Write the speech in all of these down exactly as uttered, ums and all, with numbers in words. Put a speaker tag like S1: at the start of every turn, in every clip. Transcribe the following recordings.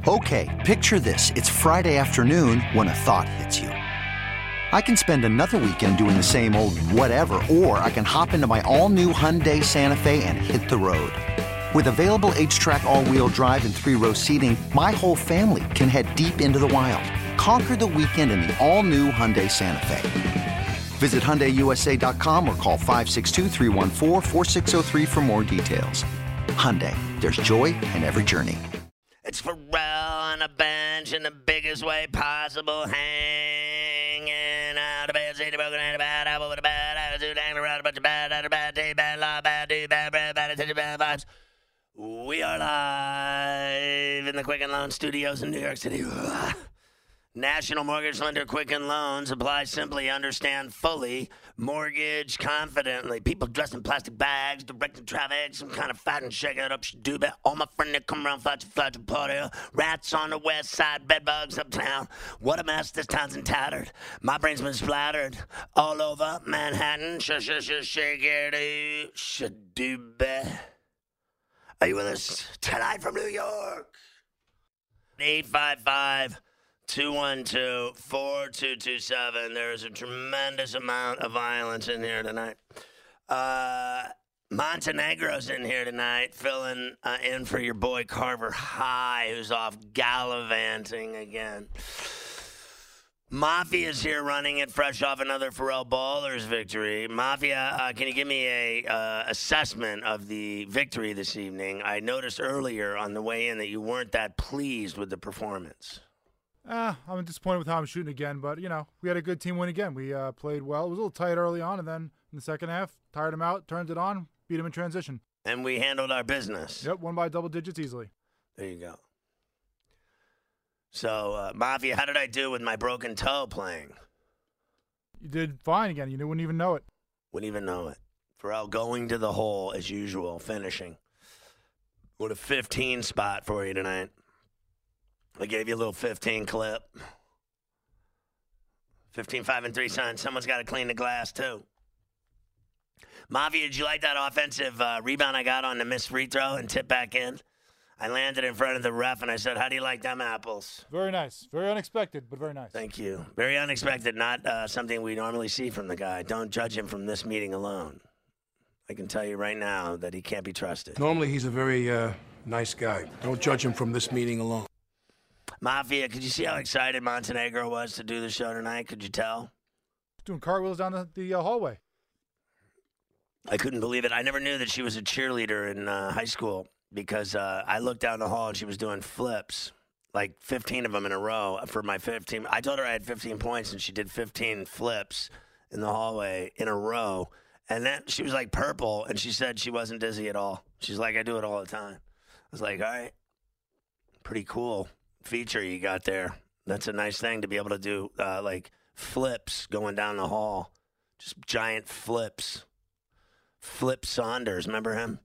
S1: Okay, picture this. It's Friday afternoon when a thought hits you. I can spend another weekend doing the same old whatever, or I can hop into my all-new Hyundai Santa Fe and hit the road. With available H-Track all-wheel drive and three-row seating, my whole family can head deep into the wild. Conquer the weekend in the all-new Hyundai Santa Fe. Visit Hyundai U S A dot com or call five six two, three one four, four six zero three for more details. Hyundai, there's joy in every journey.
S2: It's Pharrell on a bench in the biggest way possible, hanging out of bed, saying broken and a bad apple with a bad attitude, hanging around a bunch of bad, bad, bad day, bad law, bad dude, bad breath, bad attention, bad vibes. We are live in the Quicken Loans studios in New York City. National Mortgage Lender Quicken Loans. Apply simply, understand fully, mortgage confidently. People dressed in plastic bags, directing traffic, some kind of fat and shake it up, do that. All my friends that come around, flat to flat to party. Rats on the west side, bedbugs uptown. What a mess, this town's tattered. My brain's been splattered all over Manhattan. Sh sh sh shake it, should do better. Are you with us tonight from New York? eight five five two one two, four two two seven. There's a tremendous amount of violence in here tonight. Uh, Montenegro's in here tonight, filling uh, in for your boy Carver High, who's off gallivanting again. Mafia's here running it fresh off another Pharrell Ballers victory. Mafia, uh, can you give me a uh, assessment of the victory this evening? I noticed earlier on the way in that you weren't that pleased with the performance.
S3: Uh, I'm disappointed with how I'm shooting again, but, you know, we had a good team win again. We uh, played well. It was a little tight early on, and then in the second half, tired him out, turned it on, beat him in transition.
S2: And we handled our business.
S3: Yep, won by double digits easily.
S2: There you go. So, uh, Mafia, how did I do with my broken toe playing?
S3: You did fine again. You wouldn't even know it.
S2: Wouldn't even know it. Pharrell going to the hole as usual, finishing. What a fifteen spot for you tonight. I gave you a little fifteen clip. fifteen, five, and three, son. Someone's got to clean the glass, too. Mafia, did you like that offensive uh, rebound I got on the missed free throw and tip back in? I landed in front of the ref, and I said, how do you like them apples?
S3: Very nice. Very unexpected, but very nice.
S2: Thank you. Very unexpected, not uh, something we normally see from the guy. Don't judge him from this meeting alone. I can tell you right now that he can't be trusted.
S4: Normally, he's a very uh, nice guy. Don't judge him from this meeting alone.
S2: Mafia, could you see how excited Montenegro was to do the show tonight? Could you tell?
S3: Doing cartwheels down the, the uh, hallway.
S2: I couldn't believe it. I never knew that she was a cheerleader in uh, high school because uh, I looked down the hall and she was doing flips, like fifteen of them in a row for my fifteen. I told her I had fifteen points and she did fifteen flips in the hallway in a row. And then she was like purple and she said she wasn't dizzy at all. She's like, I do it all the time. I was like, all right, pretty cool feature you got there. That's a nice thing to be able to do, uh, like flips going down the hall, just giant flips. Flip Saunders, remember him?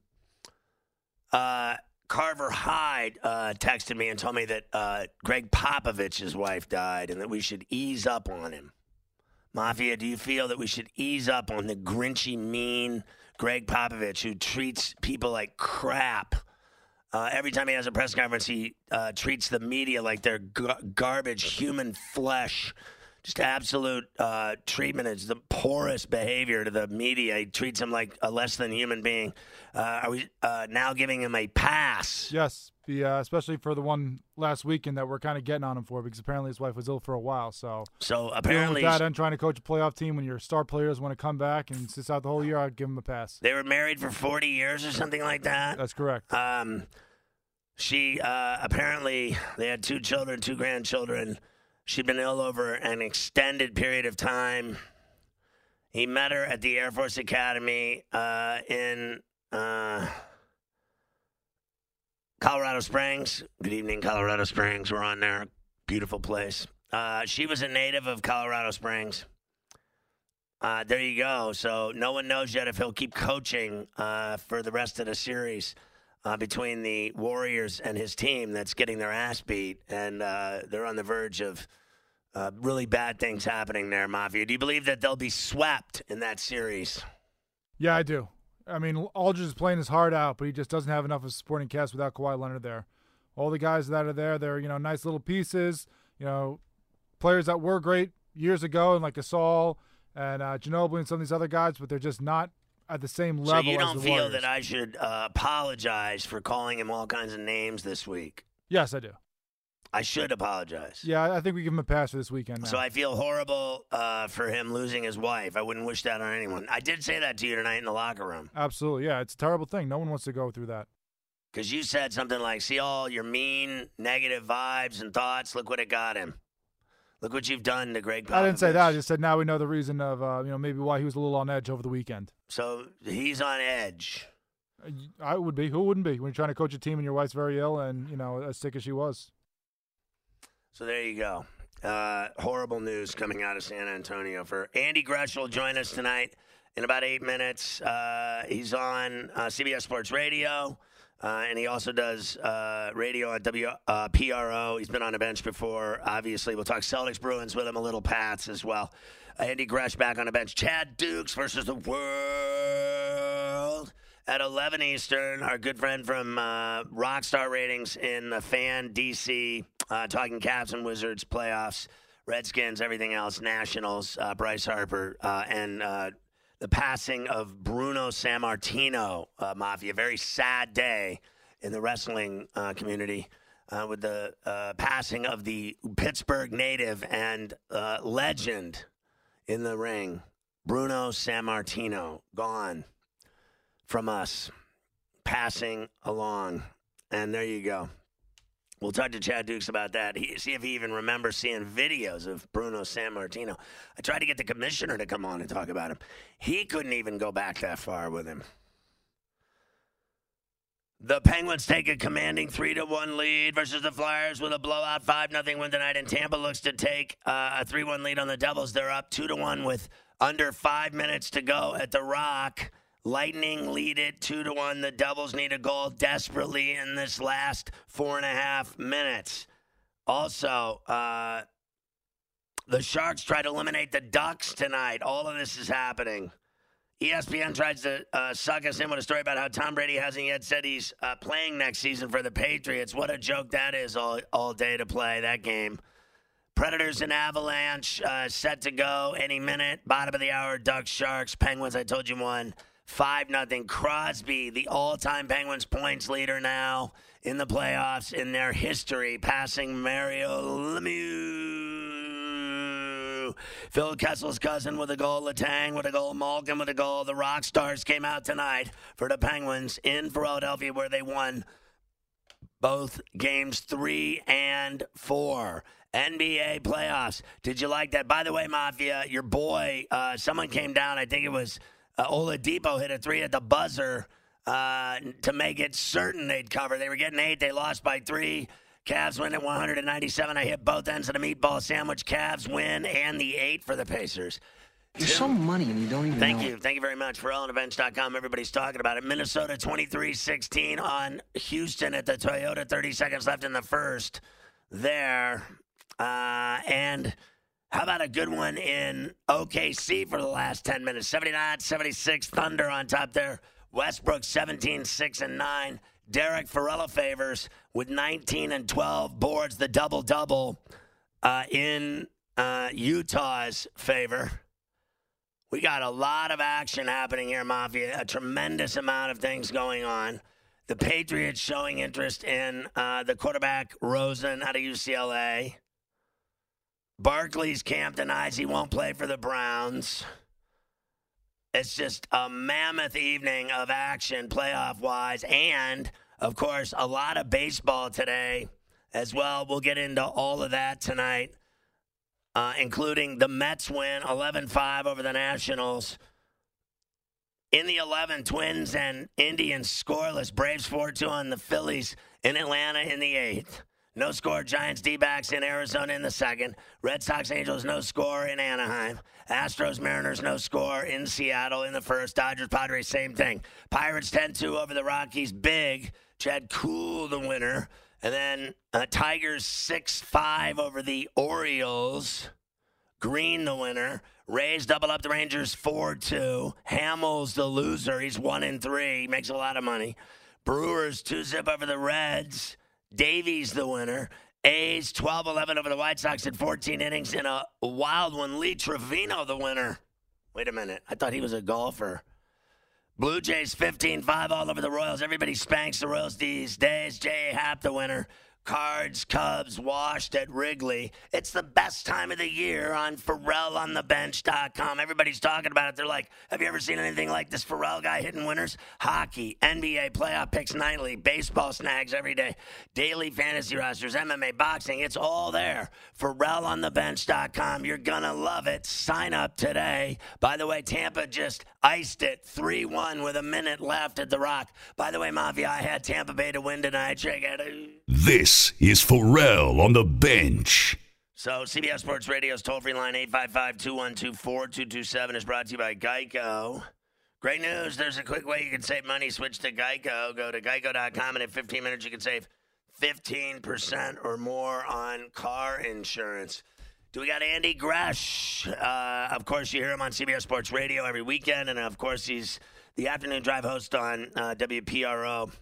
S2: Uh, Carver Hyde uh, texted me and told me that uh, Greg Popovich's wife died and that we should ease up on him. Mafia, do you feel that we should ease up on the grinchy, mean Greg Popovich who treats people like crap? Uh, every time he has a press conference, he uh, treats the media like they're gar- garbage, human flesh. Just absolute uh, treatment. It's the poorest behavior to the media. He treats them like a less than human being. Uh, are we uh, now giving him a pass?
S3: Yes, the, uh, especially for the one last weekend that we're kind of getting on him for because apparently his wife was ill for a while. So,
S2: so apparently,
S3: with that and trying to coach a playoff team when your star players want to come back and sit out the whole year, I'd give him a pass.
S2: They were married for forty years or something like that.
S3: That's correct.
S2: Um, she uh, apparently they had two children, two grandchildren. She'd been ill over an extended period of time. He met her at the Air Force Academy uh, in uh, Colorado Springs. Good evening, Colorado Springs. We're on there. Beautiful place. Uh, she was a native of Colorado Springs. Uh, there you go. So no one knows yet if he'll keep coaching uh, for the rest of the series. Uh, between the Warriors and his team that's getting their ass beat, and uh, they're on the verge of uh, really bad things happening there, Mafia. Do you believe that they'll be swept in that series?
S3: Yeah, I do. I mean, Aldridge is playing his heart out, but he just doesn't have enough of a supporting cast without Kawhi Leonard there. all the guys that are there, they're, you know, nice little pieces, you know, players that were great years ago, and like Gasol and uh, Ginobili and some of these other guys, but they're just not at the same level.
S2: So you don't
S3: as the
S2: feel
S3: Warriors.
S2: that I should uh, apologize for calling him all kinds of names this week?
S3: Yes, I do.
S2: I should apologize.
S3: Yeah, I think we give him a pass for this weekend now.
S2: So I feel horrible uh, for him losing his wife. I wouldn't wish that on anyone. I did say that to you tonight in the locker room.
S3: Absolutely, yeah. It's a terrible thing. No one wants to go through that.
S2: Because you said something like, see all your mean, negative vibes and thoughts? Look what it got him. Look what you've done to Greg Popovich.
S3: I didn't say that. I just said now we know the reason of, uh, you know, maybe why he was a little on edge over the weekend.
S2: So he's on edge.
S3: I would be. Who wouldn't be when you're trying to coach a team and your wife's very ill and, you know, as sick as she was?
S2: So there you go. Uh, horrible news coming out of San Antonio. For Andy Grush will join us tonight in about eight minutes. Uh, he's on uh, C B S Sports Radio, uh, and he also does uh, radio on W P R O. He's been on the bench before. Obviously, we'll talk Celtics Bruins with him, a little Pats as well. Uh, Andy Grush back on the bench. Chad Dukes versus the world at eleven Eastern. Our good friend from uh, Rockstar Ratings in the Fan D C, uh, talking Cavs and Wizards playoffs, Redskins, everything else, Nationals, uh, Bryce Harper, uh, and uh, the passing of Bruno Sammartino, uh, Mafia. Very sad day in the wrestling uh, community uh, with the uh, passing of the Pittsburgh native and uh, legend in the ring, Bruno Sammartino, gone from us, passing along. And there you go. We'll talk to Chad Dukes about that. He, see if he even remembers seeing videos of Bruno Sammartino. I tried to get the commissioner to come on and talk about him. He couldn't even go back that far with him. The Penguins take a commanding three to one lead versus the Flyers with a blowout five nothing win tonight. And Tampa looks to take uh, a three one lead on the Devils. They're up two to one with under five minutes to go at the Rock. Lightning lead it two to one. The Devils need a goal desperately in this last four and a half minutes. Also, uh, the Sharks try to eliminate the Ducks tonight. All of this is happening. E S P N tries to uh, suck us in with a story about how Tom Brady hasn't yet said he's uh, playing next season for the Patriots. What a joke that is all, all day to play that game. Predators and Avalanche uh, set to go any minute. Bottom of the hour, Ducks, Sharks, Penguins, I told you won. five nothing. Crosby, the all-time Penguins points leader now in the playoffs in their history, passing Mario Lemieux. Phil Kessel's cousin with a goal. Letang with a goal. Malkin with a goal. The Rock Stars came out tonight for the Penguins in Philadelphia, where they won both games three and four. N B A playoffs. Did you like that? By the way, Mafia, your boy, uh, someone came down, I think it was Uh, Oladipo hit a three at the buzzer uh, to make it certain they'd cover. They were getting eight. They lost by three. Cavs win at one ninety-seven. I hit both ends of the meatball sandwich. Cavs win and the eight for the Pacers.
S5: There's so money and you don't even
S2: Thank
S5: know.
S2: you. Thank you very much. Pharrell and Bench dot com. Everybody's talking about it. Minnesota twenty-three sixteen on Houston at the Toyota. thirty seconds left in the first there. Uh, and how about a good one in O K C for the last ten minutes? seventy-nine seventy-six Thunder on top there. Westbrook seventeen six and nine. Derek Farrella favors with nineteen and twelve boards, the double-double uh, in uh, Utah's favor. We got a lot of action happening here, Mafia. A tremendous amount of things going on. The Patriots showing interest in uh, the quarterback Rosen out of U C L A. Barkley's camp denies he won't play for the Browns. It's just a mammoth evening of action playoff-wise. And, of course, a lot of baseball today as well. We'll get into all of that tonight, uh, including the Mets win eleven five over the Nationals. In the eleven, Twins and Indians scoreless. Braves four two on the Phillies in Atlanta in the eighth. No score, Giants, D-backs in Arizona in the second. Red Sox, Angels, no score in Anaheim. Astros, Mariners, no score in Seattle in the first. Dodgers, Padres, same thing. Pirates ten two over the Rockies, big. Chad Kuhl, the winner. And then uh, Tigers six five over the Orioles. Green, the winner. Rays double up the Rangers four two. Hamels, the loser. He's one and three. Makes a lot of money. Brewers two zip over the Reds. Davies the winner. A's twelve eleven over the White Sox in fourteen innings in a wild one. Lee Trevino the winner. Wait a minute. I thought he was a golfer. Blue Jays fifteen five all over the Royals. Everybody spanks the Royals these days. J A. Happ the winner. Cards, Cubs, washed at Wrigley. It's the best time of the year on Pharrell on the bench dot com. Everybody's talking about it. They're like, have you ever seen anything like this Pharrell guy hitting winners? Hockey, N B A playoff picks nightly, baseball snags every day, daily fantasy rosters, M M A, boxing. It's all there. Pharrell on the bench dot com. You're going to love it. Sign up today. By the way, Tampa just iced it three one with a minute left at The Rock. By the way, Mafia, I had Tampa Bay to win tonight. Check it out.
S6: This is Pharrell on the bench.
S2: So C B S Sports Radio's toll-free line eight five five, two one two, four two two seven is brought to you by Geico. Great news. There's a quick way you can save money. Switch to Geico. Go to geico dot com, and in fifteen minutes you can save fifteen percent or more on car insurance. Do we got Andy Gresh? Uh, of course, you hear him on C B S Sports Radio every weekend, and of course, he's the afternoon drive host on uh, W P R O.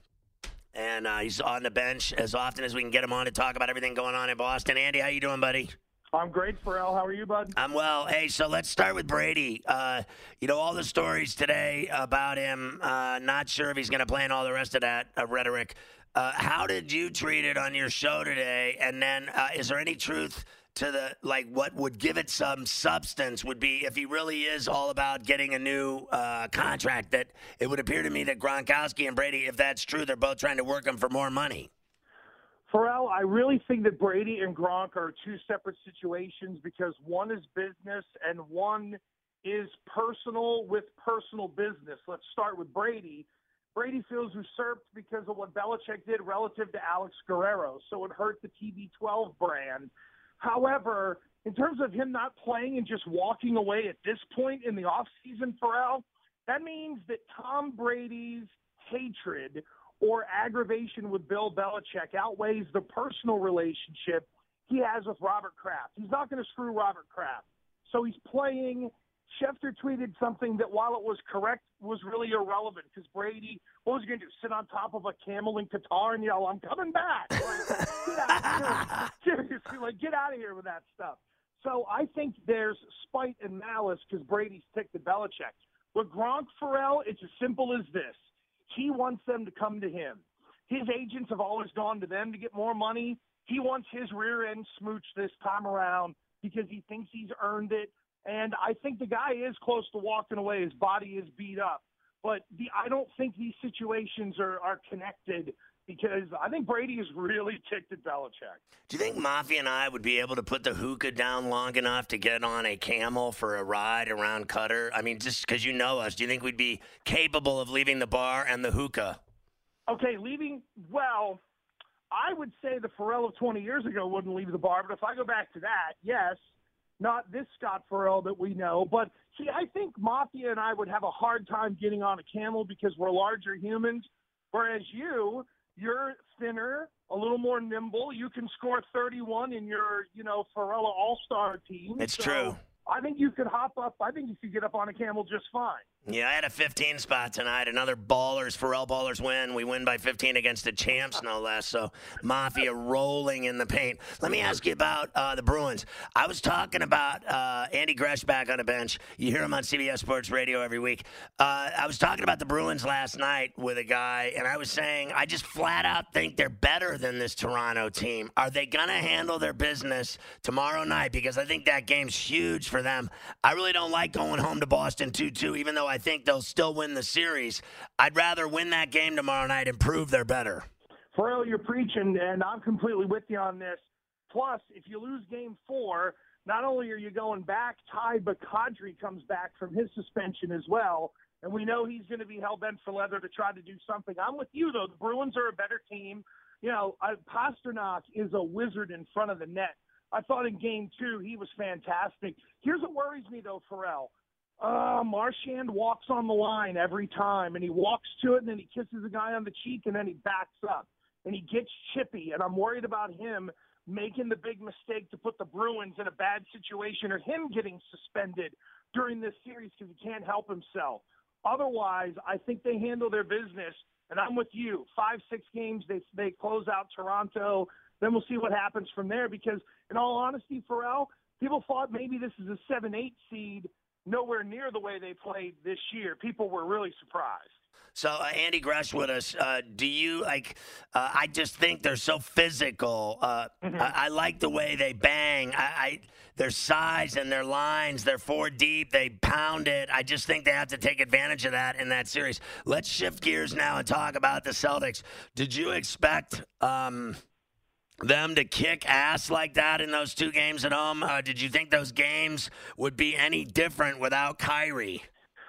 S2: And uh, he's on the bench as often as we can get him on to talk about everything going on in Boston. Andy, how you doing, buddy?
S7: I'm great, Pharrell. How are you, bud?
S2: I'm well. Hey, so let's start with Brady. Uh, you know, all the stories today about him, uh, not sure if he's going to play and all the rest of that uh, rhetoric. Uh, how did you treat it on your show today? And then uh, is there any truth to the, like, what would give it some substance would be if he really is all about getting a new uh, contract, that it would appear to me that Gronkowski and Brady, if that's true, they're both trying to work him for more money.
S7: Pharrell, I really think that Brady and Gronk are two separate situations because one is business and one is personal with personal business. Let's start with Brady. Brady feels usurped because of what Belichick did relative to Alex Guerrero, so it hurt the T B twelve brand. However, in terms of him not playing and just walking away at this point in the offseason, Pharrell, that means that Tom Brady's hatred or aggravation with Bill Belichick outweighs the personal relationship he has with Robert Kraft. He's not going to screw Robert Kraft. So he's playing. Schefter tweeted something that, while it was correct, was really irrelevant because Brady, what was he going to do, sit on top of a camel in Qatar and yell, I'm coming back? Like, get out of here. Seriously, like, get out of here with that stuff. So I think there's spite and malice because Brady's ticked at Belichick. With Gronk, Pharrell, it's as simple as this. He wants them to come to him. His agents have always gone to them to get more money. He wants his rear end smooched this time around because he thinks he's earned it. And I think the guy is close to walking away. His body is beat up. But the, I don't think these situations are, are connected because I think Brady is really ticked at Belichick.
S2: Do you think Mafia and I would be able to put the hookah down long enough to get on a camel for a ride around Qatar? I mean, just because you know us, do you think we'd be capable of leaving the bar and the hookah?
S7: Okay, leaving, well, I would say the Pharrell of twenty years ago wouldn't leave the bar. But if I go back to that, yes. Not this Scott Pharrell that we know. But, see, I think Mafia and I would have a hard time getting on a camel because we're larger humans, whereas you, you're thinner, a little more nimble. You can score thirty-one in your, you know, Pharrell All-Star team.
S2: It's
S7: so
S2: true.
S7: I think you could hop up. I think you could get up on a camel just fine.
S2: Yeah, I had a fifteen spot tonight. Another Ballers, Pharrell Ballers win. We win by fifteen against the champs, no less. So Mafia rolling in the paint. Let me ask you about uh, the Bruins. I was talking about uh, Andy Gresh back on the bench. You hear him on C B S Sports Radio every week. Uh, I was talking about the Bruins last night with a guy, and I was saying I just flat out think they're better than this Toronto team. Are they going to handle their business tomorrow night? Because I think that game's huge for them. I really don't like going home to Boston two two, even though I think they'll still win the series. I'd rather win that game tomorrow night and prove they're better.
S7: Pharrell, you're preaching, and I'm completely with you on this. Plus, if you lose game four, not only are you going back, Ty, but Kadri comes back from his suspension as well, and we know he's going to be hell-bent for leather to try to do something. I'm with you, though. The Bruins are a better team. You know, uh, Pasternak is a wizard in front of the net. I thought in game two he was fantastic. Here's what worries me, though, Pharrell. Uh, Marchand walks on the line every time, and he walks to it, and then he kisses a guy on the cheek, and then he backs up. And he gets chippy, and I'm worried about him making the big mistake to put the Bruins in a bad situation or him getting suspended during this series because he can't help himself. Otherwise, I think they handle their business. And I'm with you. Five, six games, they they close out Toronto. Then we'll see what happens from there because, in all honesty, Pharrell, people thought maybe this is a seven eight seed, nowhere near the way they played this year. People were really surprised.
S2: So, uh, Andy Gresh with us. Uh, do you, like, uh, I just think they're so physical. Uh,
S7: Mm-hmm.
S2: I, I like the way they bang. I, I Their size and their lines, they're four deep. They pound it. I just think they have to take advantage of that in that series. Let's shift gears now and talk about the Celtics. Did you expect um, them to kick ass like that in those two games at home? Uh, did you think those games would be any different without Kyrie?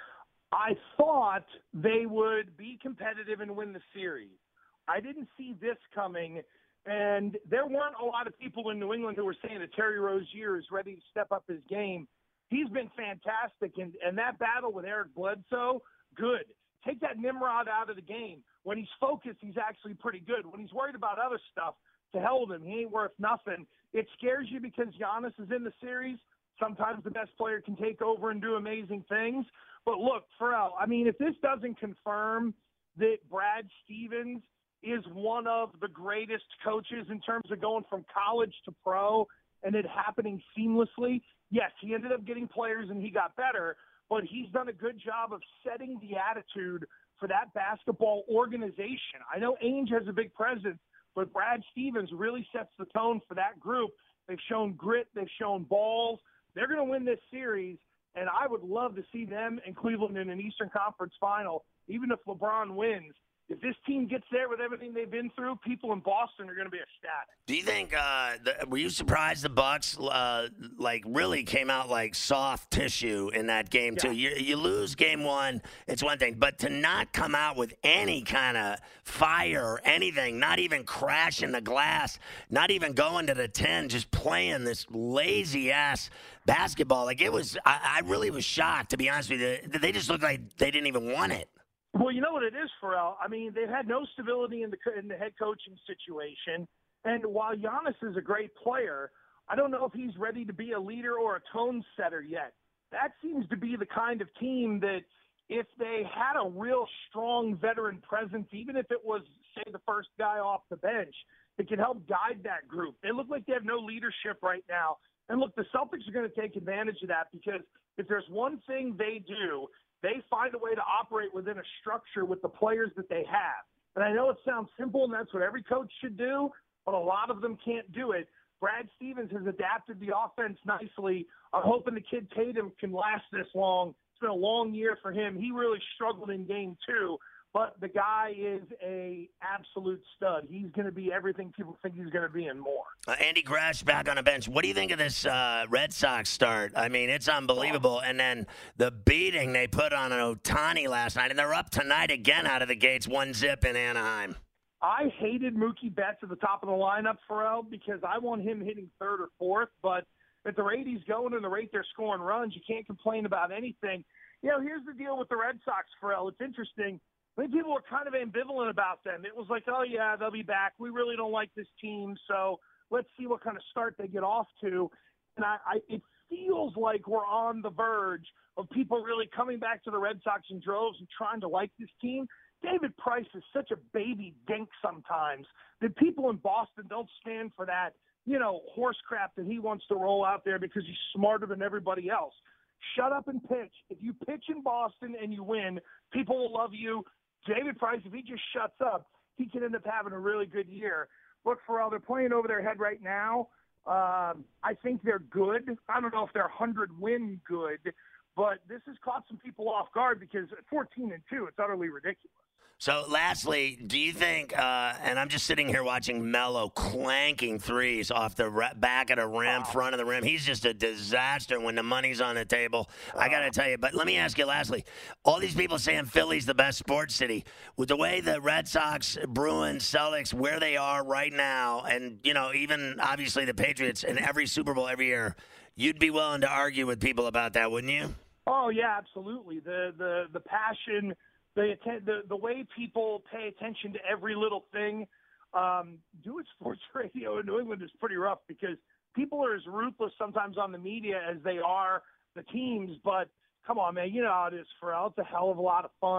S7: I thought they would be competitive and win the series. I didn't see this coming, and there weren't a lot of people in New England who were saying that Terry Rozier is ready to step up his game. He's been fantastic, and, and that battle with Eric Bledsoe, good. Take that Nimrod out of the game. When he's focused, he's actually pretty good. When he's worried about other stuff, to hell with him. He ain't worth nothing. It scares you because Giannis is in the series. Sometimes the best player can take over and do amazing things. But look, Pharrell, I mean, if this doesn't confirm that Brad Stevens is one of the greatest coaches in terms of going from college to pro and it happening seamlessly, yes, he ended up getting players and he got better, but he's done a good job of setting the attitude for that basketball organization. I know Ainge has a big presence, but Brad Stevens really sets the tone for that group. They've shown grit. They've shown balls. They're going to win this series. And I would love to see them and Cleveland in an Eastern Conference final, even if LeBron wins. If this team gets there with everything they've been through, people in Boston are going to be ecstatic.
S2: Do you think, uh, the, were you surprised the Bucks, uh, like, really came out like soft tissue in that game,
S7: Yeah.
S2: too? You, you lose game one, it's one thing. But to not come out with any kind of fire or anything, not even crashing the glass, not even going to the ten, just playing this lazy-ass basketball. Like, it was, I, I really was shocked, to be honest with you. They just looked like they didn't even want it.
S7: Well, you know what it is, Pharrell? I mean, they've had no stability in the in the head coaching situation. And while Giannis is a great player, I don't know if he's ready to be a leader or a tone setter yet. That seems to be the kind of team that if they had a real strong veteran presence, even if it was, say, the first guy off the bench, it could help guide that group. They look like they have no leadership right now. And look, the Celtics are going to take advantage of that because if there's one thing they do, they find a way to operate within a structure with the players that they have. And I know it sounds simple, and that's what every coach should do, but a lot of them can't do it. Brad Stevens has adapted the offense nicely. I'm hoping the kid Tatum can last this long. It's been a long year for him. He really struggled in game two, but the guy is a absolute stud. He's going to be everything people think he's going to be and more.
S2: Uh, Andy Gresh back on a bench. What do you think of this uh, Red Sox start? I mean, it's unbelievable. And then the beating they put on an Ohtani last night, and they're up tonight again out of the gates, one zip in Anaheim.
S7: I hated Mookie Betts at the top of the lineup, Pharrell, because I want him hitting third or fourth. But at the rate he's going and the rate they're scoring runs, you can't complain about anything. You know, here's the deal with the Red Sox, Pharrell. It's interesting. I think people were kind of ambivalent about them. It was like, oh, yeah, they'll be back. We really don't like this team, so let's see what kind of start they get off to. And I, I it feels like we're on the verge of people really coming back to the Red Sox in droves and trying to like this team. David Price is such a baby dink sometimes that people in Boston don't stand for that, you know, horse crap that he wants to roll out there because he's smarter than everybody else. Shut up and pitch. If you pitch in Boston and you win, people will love you. David Price, if he just shuts up, he could end up having a really good year. Look, Pharrell, they're playing over their head right now. Um, I think they're good. I don't know if they're one hundred win good, but this has caught some people off guard because at fourteen and two, it's utterly ridiculous.
S2: So, lastly, do you think, uh, and I'm just sitting here watching Melo clanking threes off the re- back of the rim,
S7: Wow.
S2: front of the rim. He's just a disaster when the money's on the table. I got to tell you, but let me ask you lastly, all these people saying Philly's the best sports city. With the way the Red Sox, Bruins, Celtics, where they are right now, and, you know, even obviously the Patriots in every Super Bowl every year, you'd be willing to argue with people about that, wouldn't you?
S7: Oh, yeah, absolutely. The the the passion, the the, the way people pay attention to every little thing. Um, doing sports radio in New England is pretty rough because people are as ruthless sometimes on the media as they are the teams. But come on, man, you know how it is, Pharrell. It's a hell of a lot of fun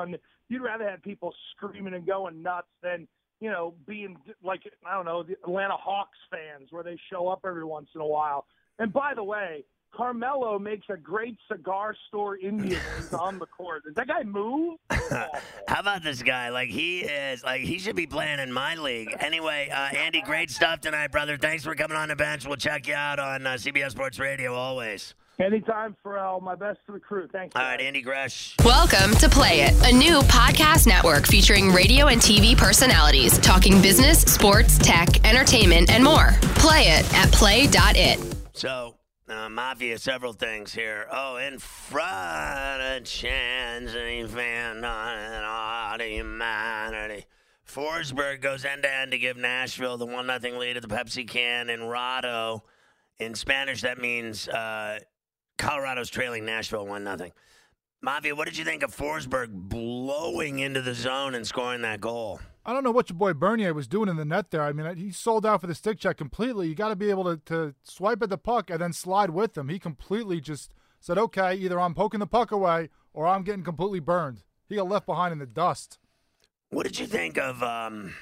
S7: you'd rather have people screaming and going nuts than, you know, being like, I don't know, the Atlanta Hawks fans where they show up every once in a while. And by the way, Carmelo makes a great cigar store Indian when he's on the court. Does that guy move?
S2: How about this guy? Like, he is, like, he should be playing in my league. Anyway, uh, Andy, great stuff tonight, brother. Thanks for coming on the bench. We'll check you out on uh, C B S Sports Radio always.
S7: Anytime, Pharrell. My best to the crew. Thanks.
S2: All right, Andy Gresh.
S8: Welcome to Play It, a new podcast network featuring radio and T V personalities talking business, sports, tech, entertainment, and more. Play it at play dot it.
S2: So, uh, Mafia, several things here. Oh, in front of chance, and he found on an odd humanity. Forsberg goes end-to-end to give Nashville the one nothing lead at the Pepsi can. In Rado, in Spanish, that means uh, Colorado's trailing Nashville one nothing. Mafia, what did you think of Forsberg blowing into the zone and scoring that goal?
S3: I don't know what your boy Bernier was doing in the net there. I mean, he sold out for the stick check completely. You got to be able to, to swipe at the puck and then slide with him. He completely just said, okay, either I'm poking the puck away or I'm getting completely burned. He got left behind in the dust.
S2: What did you think of um,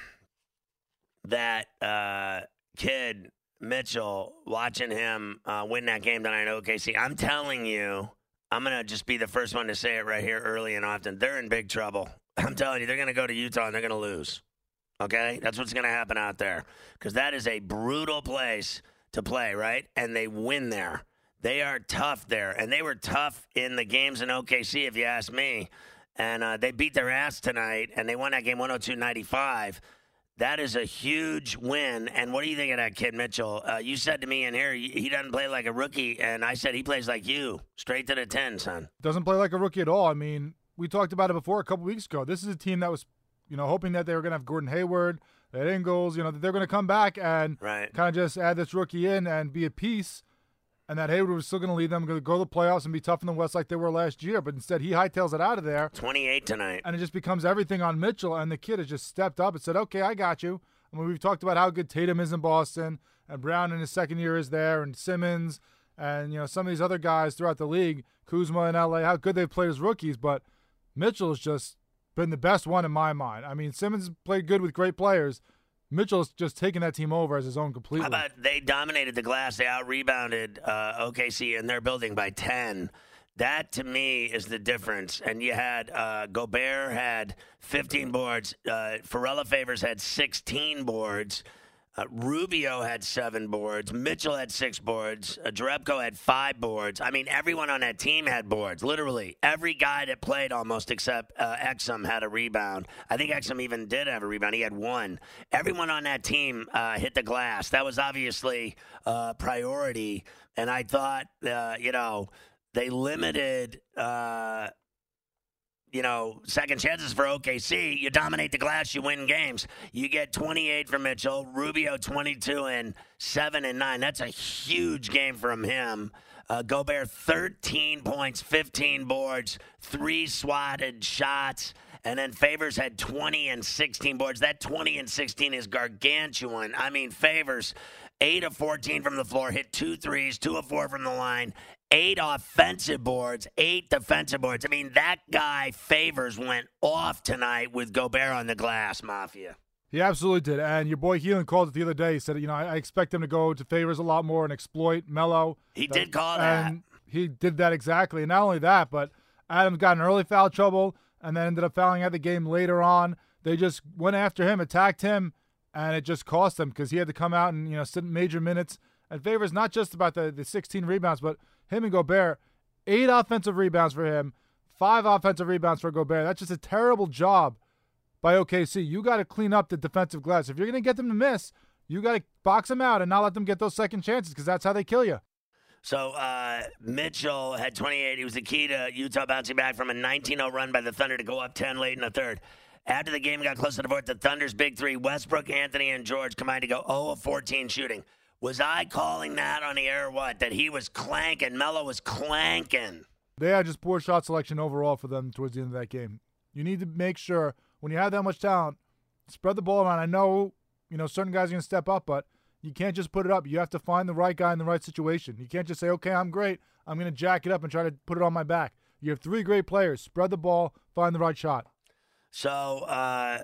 S2: that uh, kid, Mitchell, watching him uh, win that game tonight in O K C? I'm telling you, I'm going to just be the first one to say it right here early and often. They're in big trouble. I'm telling you, they're going to go to Utah and they're going to lose. Okay? That's what's going to happen out there. Because that is a brutal place to play, right? And they win there. They are tough there. And they were tough in the games in O K C, if you ask me. And uh, they beat their ass tonight, and they won that game one oh two ninety-five. That is a huge win. And what do you think of that kid, Mitchell? Uh, you said to me in here, he doesn't play like a rookie, and I said he plays like you. Straight to the ten, son.
S3: Doesn't play like a rookie at all. I mean, we talked about it before a couple weeks ago. This is a team that was, you know, hoping that they were going to have Gordon Hayward, that Ingles, you know, that they're going to come back and
S2: right.
S3: kind of just add this rookie in and be a piece, and that Hayward was still going to lead them, going to go to the playoffs and be tough in the West like they were last year. But instead, he hightails it out of there.
S2: twenty-eight tonight.
S3: And it just becomes everything on Mitchell, and the kid has just stepped up and said, okay, I got you. I mean, we've talked about how good Tatum is in Boston, and Brown in his second year is there, and Simmons, and, you know, some of these other guys throughout the league, Kuzma in L A, how good they've played as rookies, but Mitchell has just been the best one in my mind. I mean, Simmons played good with great players. Mitchell's just taking that team over as his own completely.
S2: How about they dominated the glass? They out-rebounded uh, O K C in their building by ten. That, to me, is the difference. And you had uh, Gobert had fifteen boards. Uh, Pharrell Favors had sixteen boards. Uh, Rubio had seven boards. Mitchell had six boards. Uh, Jerebko had five boards. I mean, everyone on that team had boards, literally. Every guy that played almost except uh, Exum had a rebound. I think Exum even did have a rebound. He had one. Everyone on that team uh, hit the glass. That was obviously a uh, priority. And I thought, uh, you know, they limited uh, – you know, second chances for O K C. You dominate the glass, you win games. You get twenty-eight from Mitchell, Rubio twenty-two, and seven and nine. That's a huge game from him. Uh, Gobert, thirteen points, fifteen boards, three swatted shots. And then Favors had twenty and sixteen boards. That twenty and sixteen is gargantuan. I mean, Favors, eight of fourteen from the floor, hit two threes, two of four from the line. Eight offensive boards, eight defensive boards. I mean, that guy, Favors, went off tonight with Gobert on the glass, Mafia.
S3: He absolutely did. And your boy Heelan called it the other day. He said, you know, I, I expect him to go to Favors a lot more and exploit Melo.
S2: He that, did call that.
S3: And he did that exactly. And not only that, but Adams got in early foul trouble and then ended up fouling out the game later on. They just went after him, attacked him, and it just cost him because he had to come out and, you know, sit in major minutes. And Favors, not just about the, the sixteen rebounds, but him and Gobert, eight offensive rebounds for him, five offensive rebounds for Gobert. That's just a terrible job by O K C. You got to clean up the defensive glass. If you're going to get them to miss, you got to box them out and not let them get those second chances because that's how they kill you.
S2: So uh, Mitchell had twenty-eight. He was the key to Utah bouncing back from a nineteen oh run by the Thunder to go up ten late in the third. After the game got close to the fourth, the Thunder's big three, Westbrook, Anthony, and George, combined to go oh of fourteen shooting. Was I calling that on the air or what? That he was clanking, Melo was clanking.
S3: They had just poor shot selection overall for them towards the end of that game. You need to make sure, when you have that much talent, spread the ball around. I know, you know, certain guys are going to step up, but you can't just put it up. You have to find the right guy in the right situation. You can't just say, okay, I'm great. I'm going to jack it up and try to put it on my back. You have three great players. Spread the ball, find the right shot.
S2: So uh,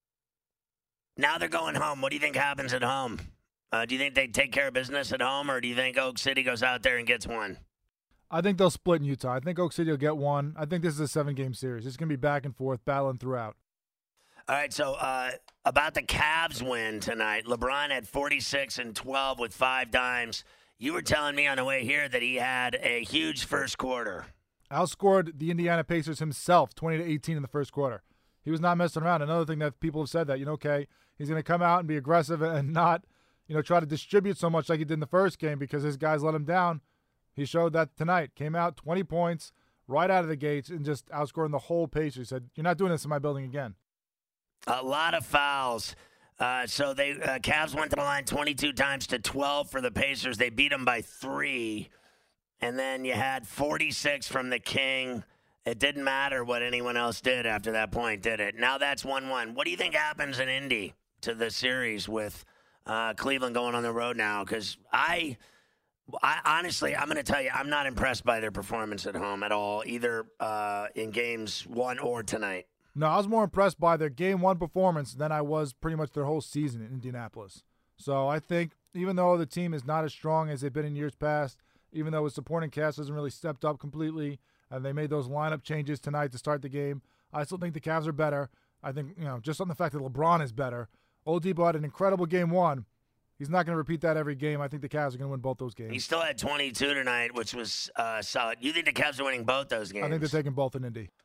S2: now they're going home. What do you think happens at home? Uh, do you think they take care of business at home, or do you think Oak City goes out there and gets one?
S3: I think they'll split in Utah. I think Oak City will get one. I think this is a seven-game series. It's going to be back and forth, battling throughout.
S2: All right, so uh, about the Cavs win tonight, LeBron had forty-six and twelve with five dimes. You were telling me on the way here that he had a huge first quarter.
S3: Outscored the Indiana Pacers himself, twenty to eighteen in the first quarter. He was not messing around. Another thing that people have said that, you know, okay, he's going to come out and be aggressive and not, you know, try to distribute so much like he did in the first game because his guys let him down. He showed that tonight. Came out twenty points right out of the gates and just outscoring the whole Pacers. He said, you're not doing this in my building again.
S2: A lot of fouls. Uh, so they uh, Cavs went to the line twenty-two times to twelve for the Pacers. They beat them by three. And then you had forty-six from the King. It didn't matter what anyone else did after that point, did it? Now that's one one. What do you think happens in Indy to the series with uh, Cleveland going on the road now? Because I, I honestly, I'm going to tell you, I'm not impressed by their performance at home at all, either uh, in games one or tonight.
S3: No, I was more impressed by their game one performance than I was pretty much their whole season in Indianapolis. So I think even though the team is not as strong as they've been in years past, even though his supporting cast hasn't really stepped up completely, and they made those lineup changes tonight to start the game, I still think the Cavs are better. I think, you know, just on the fact that LeBron is better. Oladipo had an incredible game one. He's not going to repeat that every game. I think the Cavs are going to win both those games.
S2: He still had twenty-two tonight, which was uh, solid. You think the Cavs are winning both those games?
S3: I think they're taking both in Indy.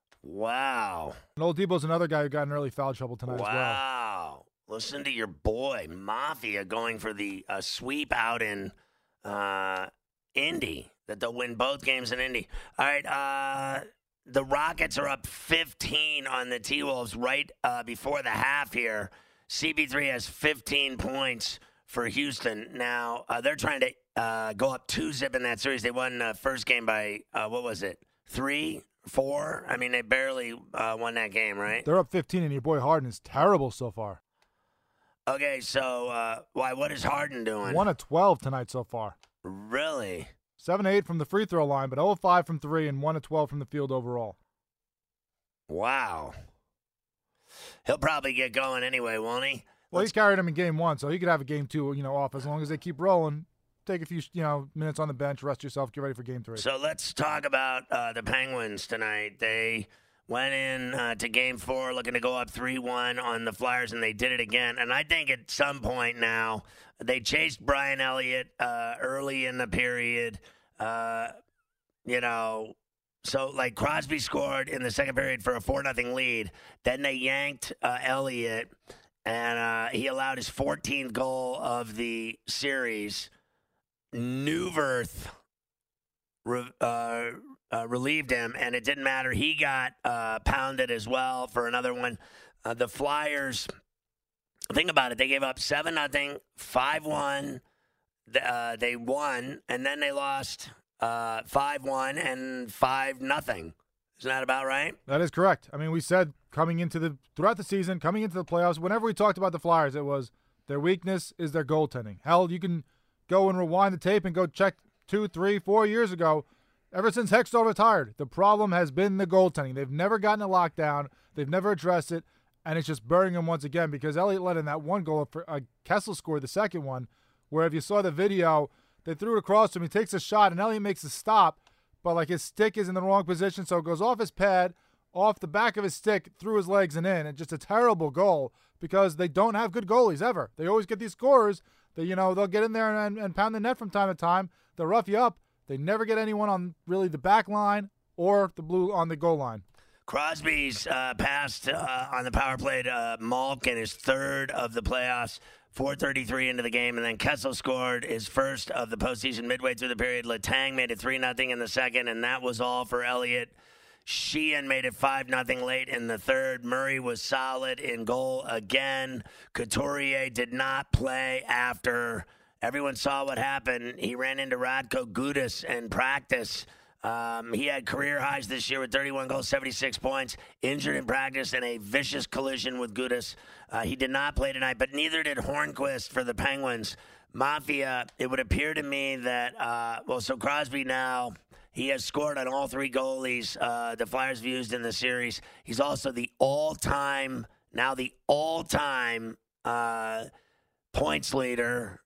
S2: Wow.
S3: And Oladipo's another guy who got in early foul trouble tonight
S2: wow.
S3: as well.
S2: Wow. Listen to your boy, Mafia, going for the uh, sweep out in uh, Indy, that they'll win both games in Indy. All right. Uh, the Rockets are up fifteen on the T-Wolves right uh, before the half here. C B three has fifteen points for Houston. Now, uh, they're trying to uh, go up two zip in that series. They won the first game by, uh, what was it, three? Four? I mean, they barely uh, won that game, right?
S3: They're up fifteen, and your boy Harden is terrible so far.
S2: Okay, so uh, why? What is Harden doing?
S3: one of twelve tonight so far.
S2: Really?
S3: seven of eight from the free throw line, but zero of five from three and one of twelve from the field overall.
S2: Wow. He'll probably get going anyway, won't he?
S3: Well,
S2: Let's...
S3: he carried him in game one, so he could have a game two, you know, off as long as they keep rolling. Take a few, you know, minutes on the bench, rest yourself, get ready for game three.
S2: So let's talk about uh, the Penguins tonight. They went in uh, to game four looking to go up three one on the Flyers, and they did it again. And I think at some point now, they chased Brian Elliott uh, early in the period. Uh, you know, so like Crosby scored in the second period for a four nothing lead. Then they yanked uh, Elliott, and uh, he allowed his fourteenth goal of the series. Newverth re- uh, uh, relieved him, and it didn't matter. He got uh, pounded as well for another one. Uh, the Flyers, think about it, they gave up seven nothing, five one. Uh, they won, and then they lost uh, five one and five nothing. Isn't that about right?
S3: That is correct. I mean, we said coming into the throughout the season, coming into the playoffs, whenever we talked about the Flyers, it was their weakness is their goaltending. Hell, you can go and rewind the tape and go check two, three, four years ago. Ever since Hextall retired, the problem has been the goaltending. They've never gotten a lockdown. They've never addressed it, and it's just burning them once again because Elliott let in that one goal. For, uh, Kessel scored the second one, where if you saw the video, they threw it across to him. He takes a shot, and Elliott makes a stop, but like his stick is in the wrong position, so it goes off his pad, off the back of his stick, through his legs and in. And just a terrible goal because they don't have good goalies ever. They always get these scorers. They, you know, they'll get in there and, and pound the net from time to time. They'll rough you up. They never get anyone on really the back line or the blue on the goal line.
S2: Crosby's uh, passed uh, on the power play to uh, Malkin, his third of the playoffs, four thirty-three into the game, and then Kessel scored his first of the postseason midway through the period. Letang made it three nothing in the second, and that was all for Elliott. Sheehan made it five nothing late in the third. Murray was solid in goal again. Couturier did not play after everyone saw what happened. He ran into Radko Gudas in practice. Um, he had career highs this year with thirty-one goals, seventy-six points, injured in practice in a vicious collision with Gudas. Uh, he did not play tonight, but neither did Hornquist for the Penguins. Mafia, it would appear to me that, uh, well, so Crosby now, He has scored on all three goalies uh, the Flyers have used in the series. He's also the all-time, now the all-time uh, points leader,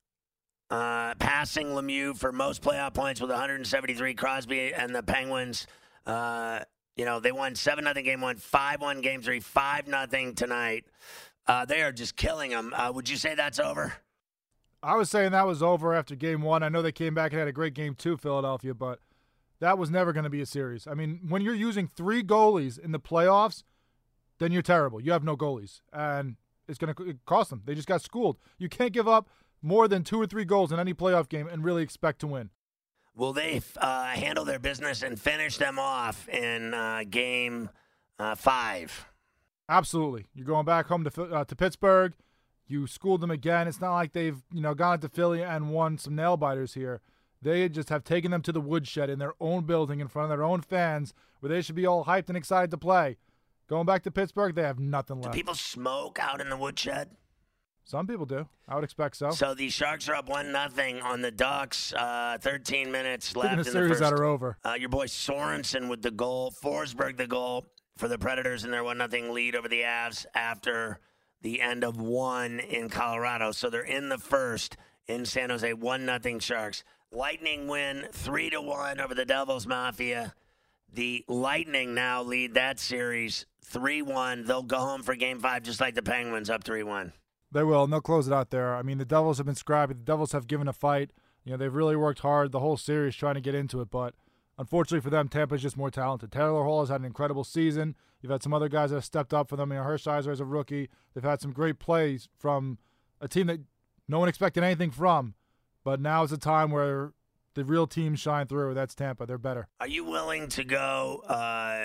S2: uh, passing Lemieux for most playoff points with one hundred seventy-three. Crosby and the Penguins, uh, you know, they won seven nothing game one, five one game three, five nothing tonight. Uh, they are just killing them. Uh, would you say that's over?
S3: I was saying that was over after game one. I know they came back and had a great game two, Philadelphia, but that was never going to be a series. I mean, when you're using three goalies in the playoffs, then you're terrible. You have no goalies, and it's going to cost them. They just got schooled. You can't give up more than two or three goals in any playoff game and really expect to win.
S2: Will they uh, handle their business and finish them off in uh, game uh, five?
S3: Absolutely. You're going back home to uh, to Pittsburgh. You schooled them again. It's not like they've you know gone to Philly and won some nail biters here. They just have taken them to the woodshed in their own building in front of their own fans where they should be all hyped and excited to play. Going back to Pittsburgh, they have nothing left.
S2: Do people smoke out in the woodshed?
S3: Some people do. I would expect so.
S2: So the Sharks are up one nothing on the Ducks. Uh, thirteen minutes left in the,
S3: the series
S2: first.
S3: that are over.
S2: Uh, your boy Sorensen with the goal. Forsberg the goal for the Predators in their one nothing lead over the Avs after the end of one in Colorado. So they're in the first in San Jose, one nothing Sharks. Lightning win three to one over the Devils Mafia. The Lightning now lead that series three one. They'll go home for game five just like the Penguins, up three one.
S3: They will, and they'll close it out there. I mean, the Devils have been scrappy. The Devils have given a fight. You know, they've really worked hard the whole series trying to get into it, but unfortunately for them, Tampa's just more talented. Taylor Hall has had an incredible season. You've had some other guys that have stepped up for them. You know, Hershiser as a rookie. They've had some great plays from a team that no one expected anything from, but now is the time where the real teams shine through. That's Tampa. They're better.
S2: Are you willing to go, uh,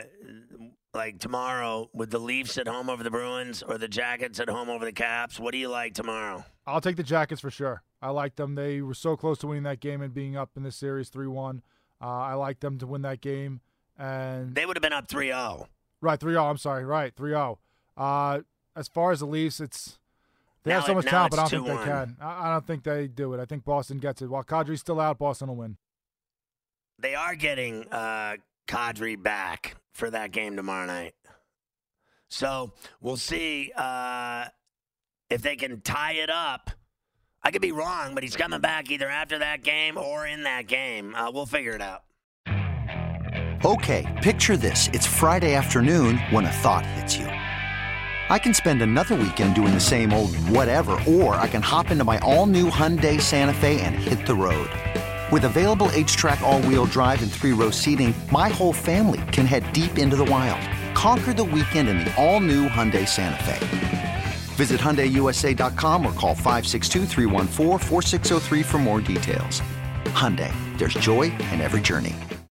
S2: like tomorrow, with the Leafs at home over the Bruins or the Jackets at home over the Caps? What do you like tomorrow?
S3: I'll take the Jackets for sure. I like them. They were so close to winning that game and being up in this series three one. Uh, I like them to win that game. And
S2: they would have been up three oh.
S3: Right, three oh. I'm sorry. Right, three oh. Uh, as far as the Leafs, it's they
S2: now
S3: have so
S2: it,
S3: much talent, but I don't
S2: two
S3: think
S2: one.
S3: they can. I, I don't think they do it. I think Boston gets it. While Kadri's still out, Boston will win.
S2: They are getting uh, Kadri back for that game tomorrow night. So we'll see uh, if they can tie it up. I could be wrong, but he's coming back either after that game or in that game. Uh, we'll figure it out.
S1: Okay, picture this. It's Friday afternoon when a thought hits you. I can spend another weekend doing the same old whatever, or I can hop into my all-new Hyundai Santa Fe and hit the road. With available H-Track all-wheel drive and three-row seating, my whole family can head deep into the wild. Conquer the weekend in the all-new Hyundai Santa Fe. Visit Hyundai U S A dot com or call five six two, three one four, four six zero three for more details. Hyundai, there's joy in every journey.